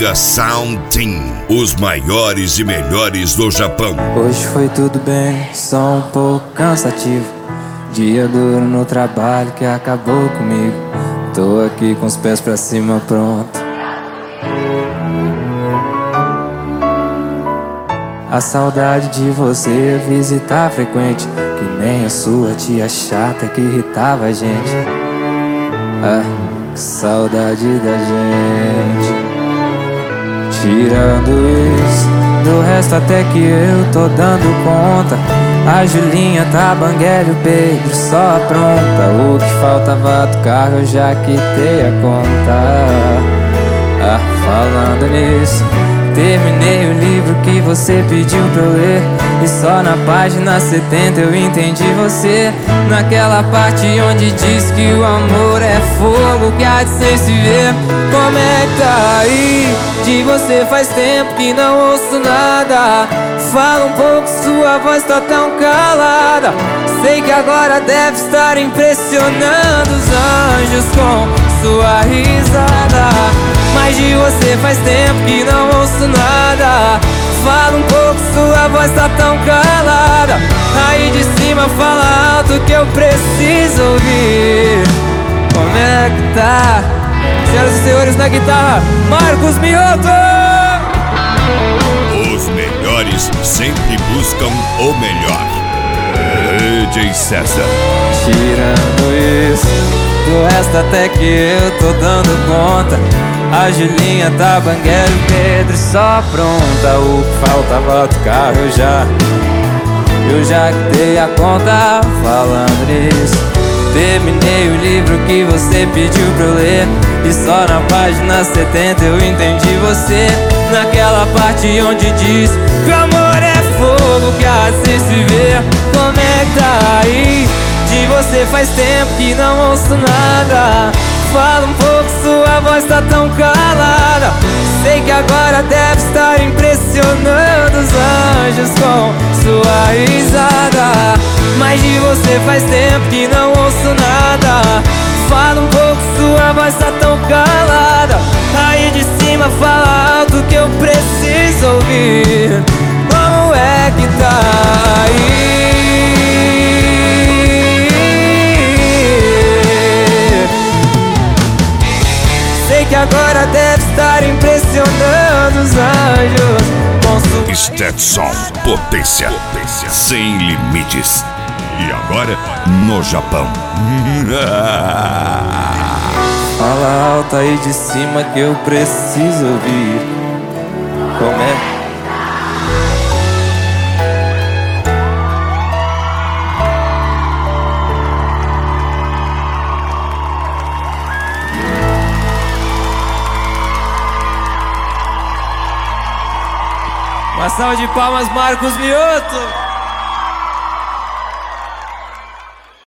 Mega Sound Team, os maiores e melhores do Japão. Hoje foi tudo bem, só um pouco cansativo. Dia duro no trabalho que acabou comigo. Tô aqui com os pés pra cima, pronto. A saudade de você visitar frequente, que nem a sua tia chata que irritava a gente. Ah, que saudade da gente. Tirando isso, do resto até que eu tô dando conta. A Julinha tá banguela e o Pedro só apronta. O que faltava do carro eu já quitei a conta. Ah, falando nisso, terminei o livro que você pediu pra eu ler. E só na página 70 eu entendi você. Naquela parte onde diz que o amor é fogo que há de sem se ver. Como é que tá aí? De você faz tempo que não ouço nada. Fala um pouco, sua voz tá tão calada. Sei que agora deve estar impressionando os anjos com sua risada. Mas de você faz tempo que não ouço nada. Fala um pouco, sua voz tá tão calada. Aí de cima fala alto que eu preciso ouvir. Como é que tá? Senhoras e senhores, na guitarra, Marcos Mioto! Os melhores sempre buscam o melhor. DJ César. Tirando isso, do resto até que eu tô dando conta. A Julinha tá banguela e o Pedro só pronta. O que faltava do carro eu já dei a conta. Falando nisso, terminei o livro que você pediu pra eu ler. E só na página 70 eu entendi você. Naquela parte onde diz que o amor é fogo que há de se ver. Como é que tá aí? De você faz tempo que não ouço nada. Fala um pouco, sua voz tá tão calada. Sei que agora deve estar impressionando os anjos com sua risada. Mas de você faz tempo que não ouço nada. Fala um pouco, sua voz tá tão calada. Aí de cima fala alto que eu preciso ouvir. Como é que tá aí? Sei que agora deve estar impressionando os anjos com sua... Stetson, potência sem limites. E agora, no Japão. Fala alto aí de cima que eu preciso ouvir. Como é? Uma salva de palmas, Marcos Mioto!